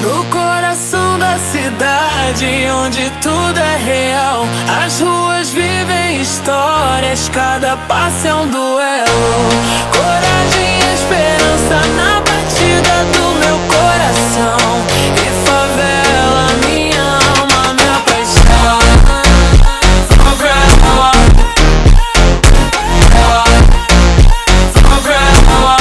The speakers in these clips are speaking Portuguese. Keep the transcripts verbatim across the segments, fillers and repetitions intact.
No coração da cidade, onde tudo é real, as ruas vivem histórias, cada passo é um duelo. Coragem e esperança na batida do meu coração. E favela, minha alma, minha paixão. Favela, favela,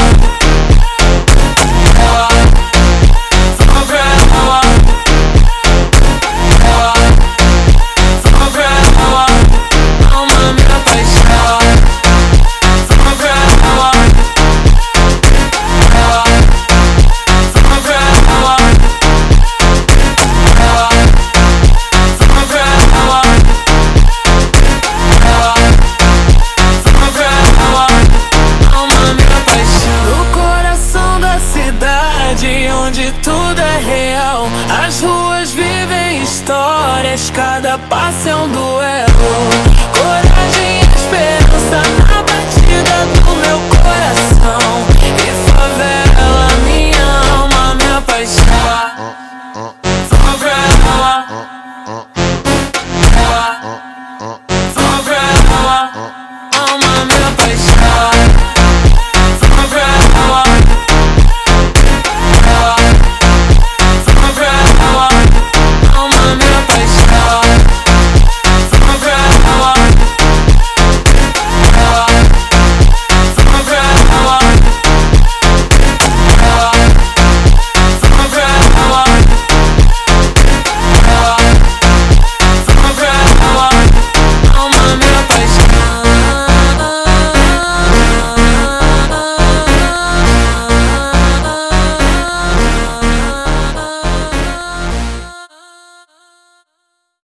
onde tudo é real, as ruas vivem histórias, cada passo é um duelo. Coragem e esperança na batida do meu